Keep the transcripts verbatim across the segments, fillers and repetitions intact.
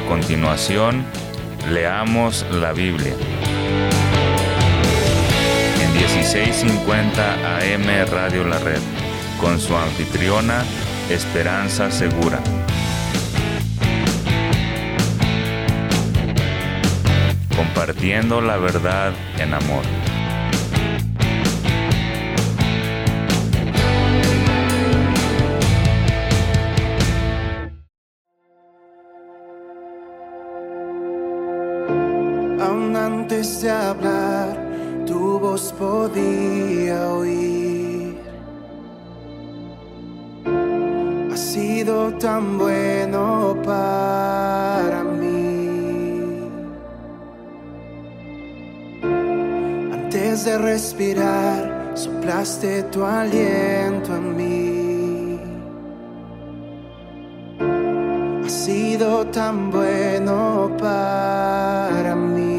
continuación, leamos la Biblia. En dieciséis cincuenta A M Radio La Red, con su anfitriona, Esperanza Segura. Compartiendo la verdad en amor. Aún antes de hablar, tu voz podía oír. Has sido tan bueno para mí. Antes de respirar, soplaste tu aliento en mí. Has sido tan bueno para mí.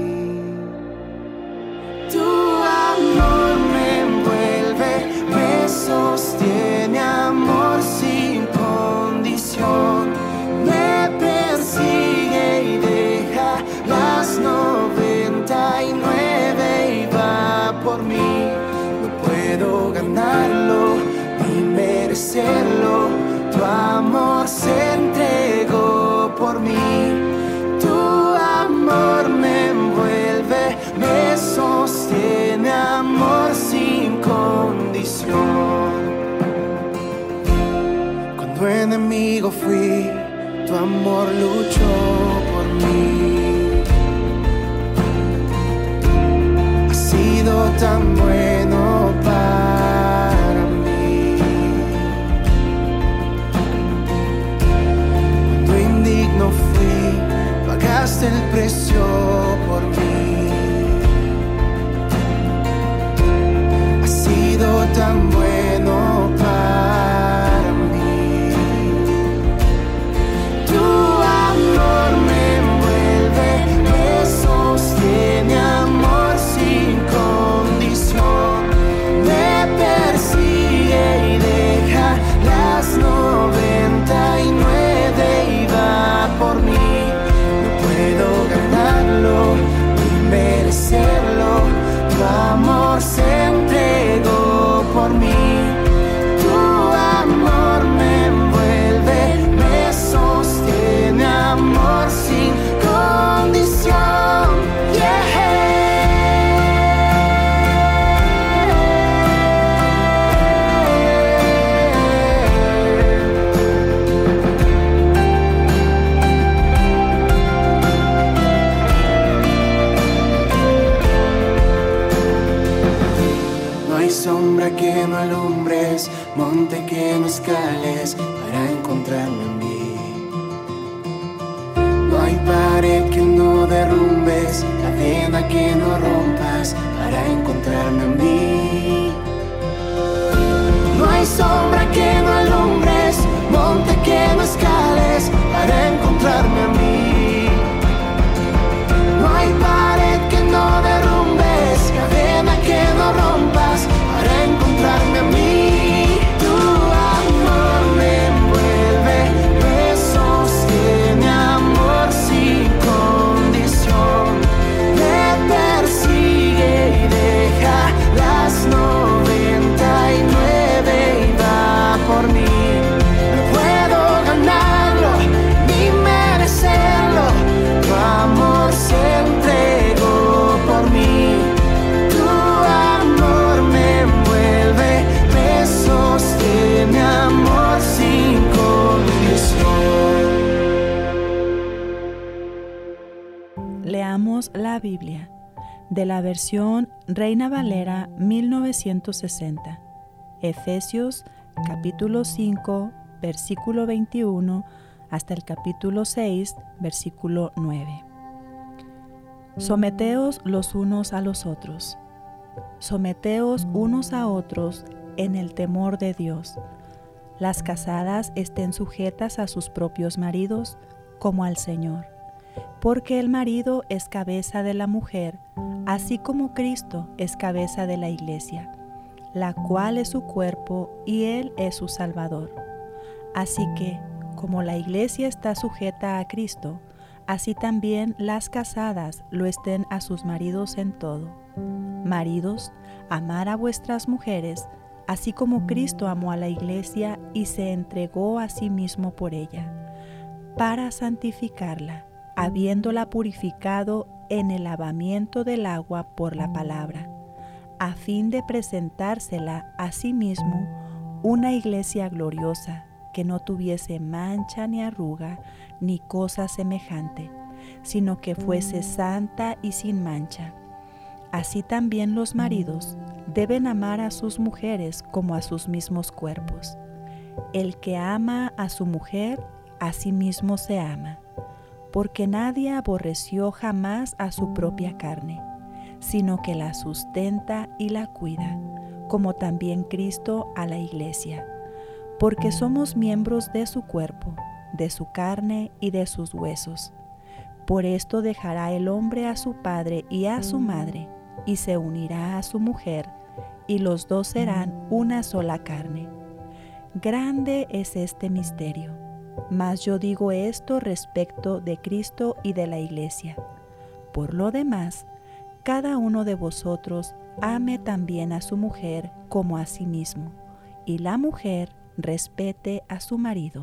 Tu amor me envuelve, me sostiene, amor sin condición. Me persigue y deja las noventa y nueve y va por mí. No puedo ganarlo ni merecerlo. Tu amor se entregó por mí. Tu amor me envuelve, me sostiene, amor sin condición. Cuando enemigo fui, tu amor luchó por mí. Has sido tan bueno para mí. Cuando indigno fui, pagaste el precio por mí. Has sido tan bueno para mí. Tu amor me envuelve, me sostiene, amor sin condición. Me persigue y deja las noventa y nueve y va por mí. No puedo ganarlo ni merecerlo. Tu amor se entregó por mí. Tu amor me envuelve, me sostiene, amor sin condición. Yeah. No hay sombra que no alumbres, monte que no escales para encontrarme a mí. No hay pared que no derrumbes, cadena que no rompas para encontrarme a mí. No hay sombra que no alumbres, monte que no escales para encontrarme a mí. No hay pared que no derrumbes, cadena que no rompas para encontrarme a mí. Tu amor me envuelve, me sostiene, amor sin condición. Me persigue y deja las noventa y nueve y va por mí. No puedo ganarlo ni merecerlo. Tu amor se entregó por mí. Tu amor me envuelve, me sostiene, amor sin condición. Leamos la Biblia de la versión Reina Valera mil novecientos sesenta. Efesios capítulo cinco, versículo veintiuno hasta el capítulo seis, versículo nueve. Someteos los unos a los otros. Someteos unos a otros en el temor de Dios. Las casadas estén sujetas a sus propios maridos como al Señor, porque el marido es cabeza de la mujer, así como Cristo es cabeza de la iglesia, la cual es su cuerpo y Él es su Salvador. Así que, como la iglesia está sujeta a Cristo, así también las casadas lo estén a sus maridos en todo. Maridos, amad a vuestras mujeres, así como Cristo amó a la iglesia y se entregó a sí mismo por ella, para santificarla, habiéndola purificado en el lavamiento del agua por la palabra, a fin de presentársela a sí mismo una iglesia gloriosa, que no tuviese mancha ni arruga ni cosa semejante, sino que fuese santa y sin mancha. Así también los maridos deben amar a sus mujeres como a sus mismos cuerpos. El que ama a su mujer, a sí mismo se ama, porque nadie aborreció jamás a su propia carne, sino que la sustenta y la cuida, como también Cristo a la iglesia, porque somos miembros de su cuerpo, de su carne y de sus huesos. Por esto dejará el hombre a su padre y a su madre, y se unirá a su mujer, y los dos serán una sola carne. Grande es este misterio, mas yo digo esto respecto de Cristo y de la iglesia. Por lo demás, cada uno de vosotros ame también a su mujer como a sí mismo, y la mujer respete a su marido.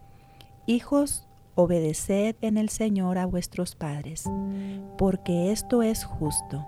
Hijos, obedeced en el Señor a vuestros padres, porque esto es justo.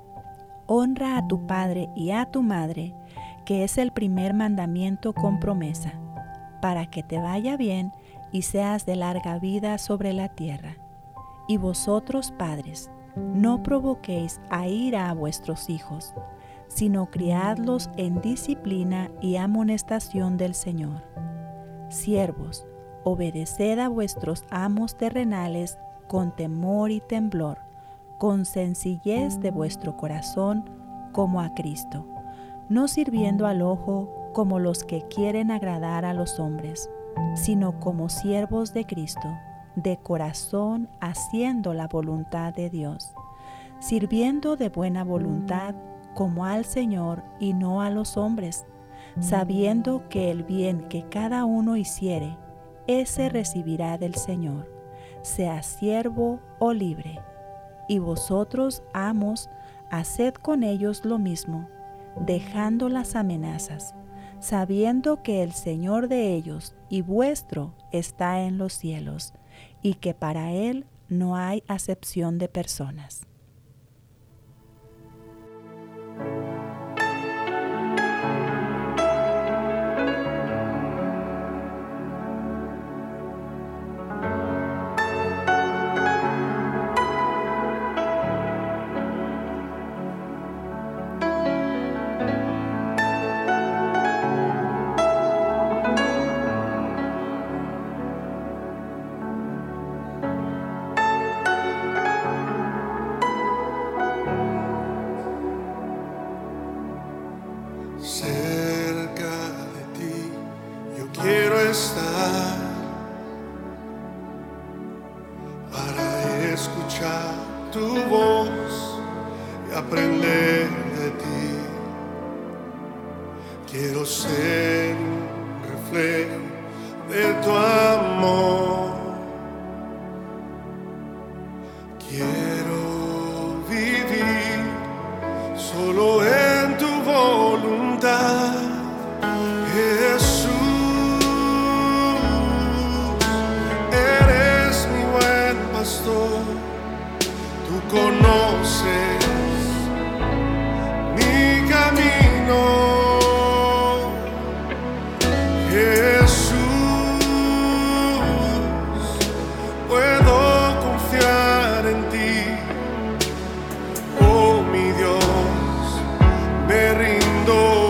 Honra a tu padre y a tu madre, que es el primer mandamiento con promesa, para que te vaya bien y seas de larga vida sobre la tierra. Y vosotros, padres, no provoquéis a ira a vuestros hijos, sino criadlos en disciplina y amonestación del Señor. Siervos, obedeced a vuestros amos terrenales con temor y temblor, con sencillez de vuestro corazón, como a Cristo, no sirviendo al ojo como los que quieren agradar a los hombres, sino como siervos de Cristo, de corazón haciendo la voluntad de Dios, sirviendo de buena voluntad como al Señor y no a los hombres, sabiendo que el bien que cada uno hiciere, ese recibirá del Señor, sea siervo o libre. Y vosotros, amos, haced con ellos lo mismo, dejando las amenazas, sabiendo que el Señor de ellos y vuestro está en los cielos, y que para Él no hay acepción de personas. Cerca de ti yo quiero estar para escuchar tu voz y aprender de ti. Quiero ser un reflejo de tu amor. Quiero vivir solo en tu voluntad, Jesús. Eres mi buen pastor, tú conoces mi camino. Jesús, puedo confiar en ti, oh mi Dios, me rindo.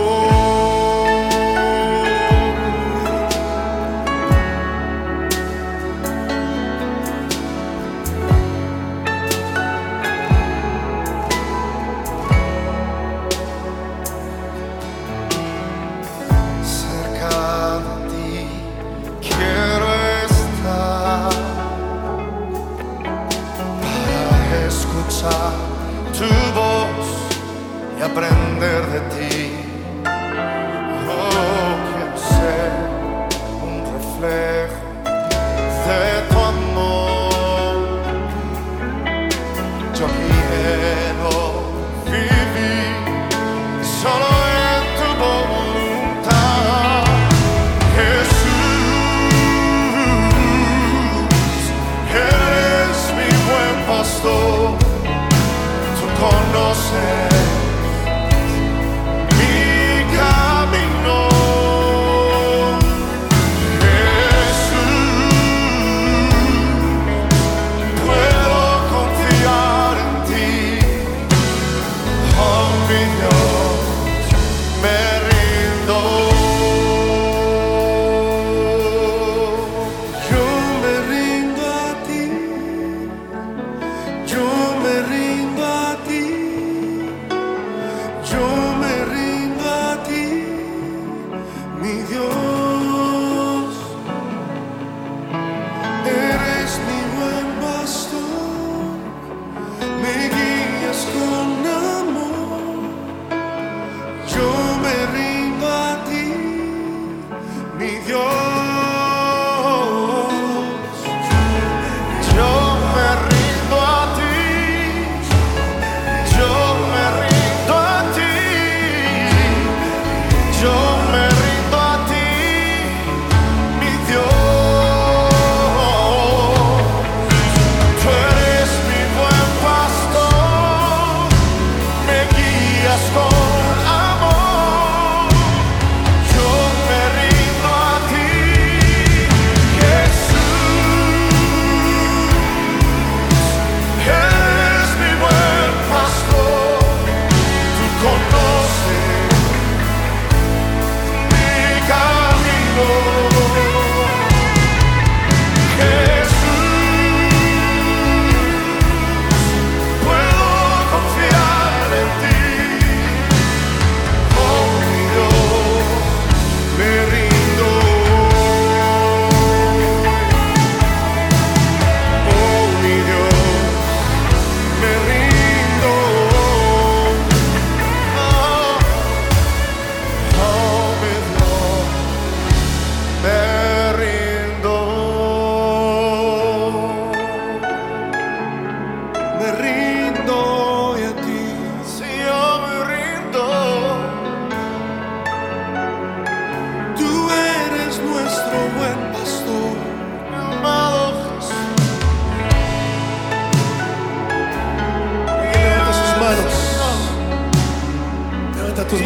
Cerca de ti quiero estar para escuchar tu voz y aprender de ti. Oh, quiero ser un reflejo de tu amor.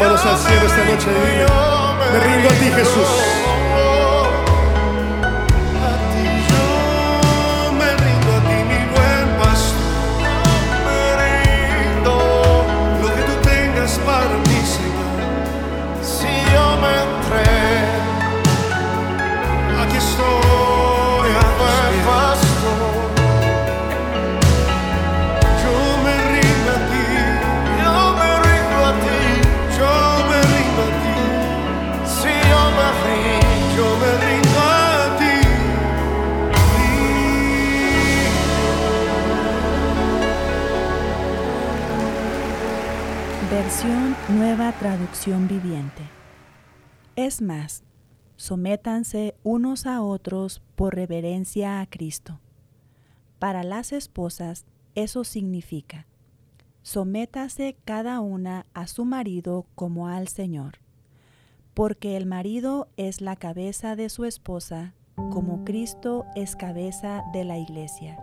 manos al cielo esta noche y dile: me rindo a ti, Jesús. Versión Nueva Traducción Viviente. Es más, sométanse unos a otros por reverencia a Cristo. Para las esposas, eso significa: sométase cada una a su marido como al Señor, porque el marido es la cabeza de su esposa, como Cristo es cabeza de la iglesia.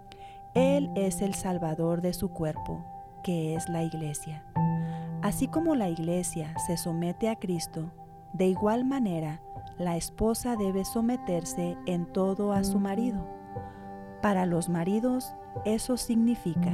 Él es el Salvador de su cuerpo, que es la iglesia. Así como la iglesia se somete a Cristo, de igual manera la esposa debe someterse en todo a su marido. Para los maridos, eso significa: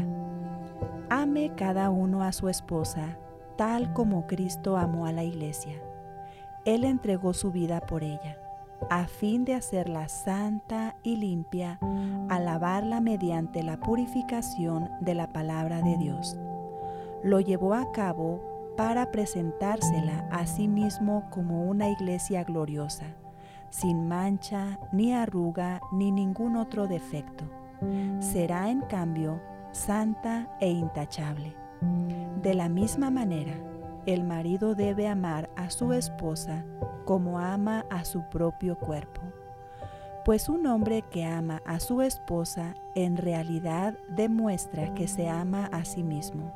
ame cada uno a su esposa, tal como Cristo amó a la iglesia. Él entregó su vida por ella, a fin de hacerla santa y limpia, al lavarla mediante la purificación de la palabra de Dios. Lo llevó a cabo para presentársela a sí mismo como una iglesia gloriosa, sin mancha, ni arruga, ni ningún otro defecto. Será, en cambio, santa e intachable. De la misma manera, el marido debe amar a su esposa como ama a su propio cuerpo. Pues un hombre que ama a su esposa en realidad demuestra que se ama a sí mismo.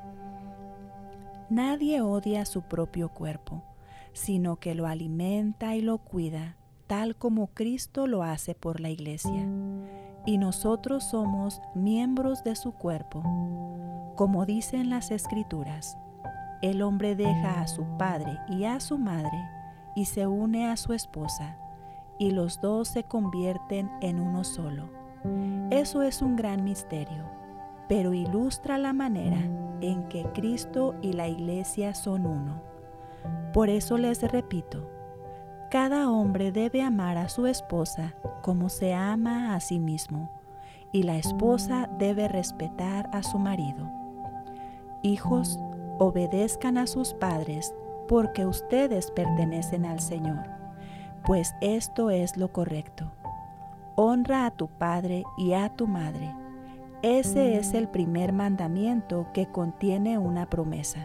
Nadie odia su propio cuerpo, sino que lo alimenta y lo cuida, tal como Cristo lo hace por la iglesia. Y nosotros somos miembros de su cuerpo. Como dicen las Escrituras, el hombre deja a su padre y a su madre y se une a su esposa, y los dos se convierten en uno solo. Eso es un gran misterio, pero ilustra la manera en que Cristo y la iglesia son uno. Por eso les repito, cada hombre debe amar a su esposa como se ama a sí mismo, y la esposa debe respetar a su marido. Hijos, obedezcan a sus padres, porque ustedes pertenecen al Señor, pues esto es lo correcto. Honra a tu padre y a tu madre. Ese es el primer mandamiento que contiene una promesa.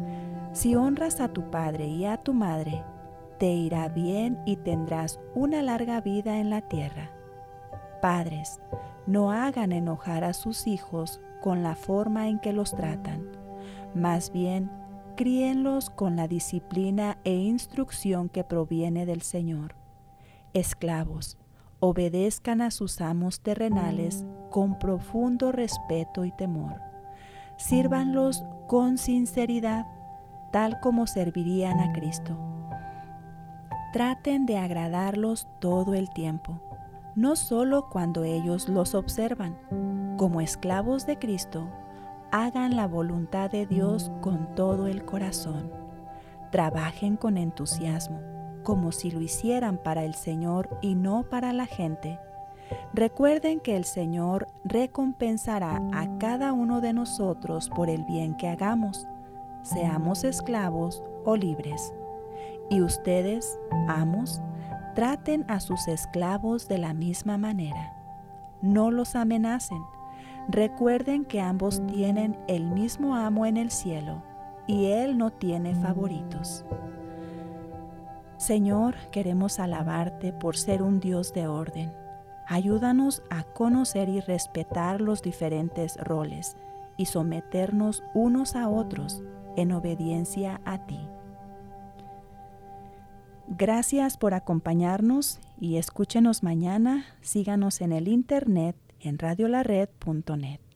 Si honras a tu padre y a tu madre, te irá bien y tendrás una larga vida en la tierra. Padres, no hagan enojar a sus hijos con la forma en que los tratan. Más bien, críenlos con la disciplina e instrucción que proviene del Señor. Esclavos, obedezcan a sus amos terrenales con profundo respeto y temor. Sírvanlos con sinceridad, tal como servirían a Cristo. Traten de agradarlos todo el tiempo, no solo cuando ellos los observan. Como esclavos de Cristo, hagan la voluntad de Dios con todo el corazón. Trabajen con entusiasmo, como si lo hicieran para el Señor y no para la gente. Recuerden que el Señor recompensará a cada uno de nosotros por el bien que hagamos, seamos esclavos o libres. Y ustedes, amos, traten a sus esclavos de la misma manera. No los amenacen. Recuerden que ambos tienen el mismo amo en el cielo y Él no tiene favoritos. Señor, queremos alabarte por ser un Dios de orden. Ayúdanos a conocer y respetar los diferentes roles y someternos unos a otros en obediencia a ti. Gracias por acompañarnos y escúchenos mañana. Síganos en el internet en radio la red punto net.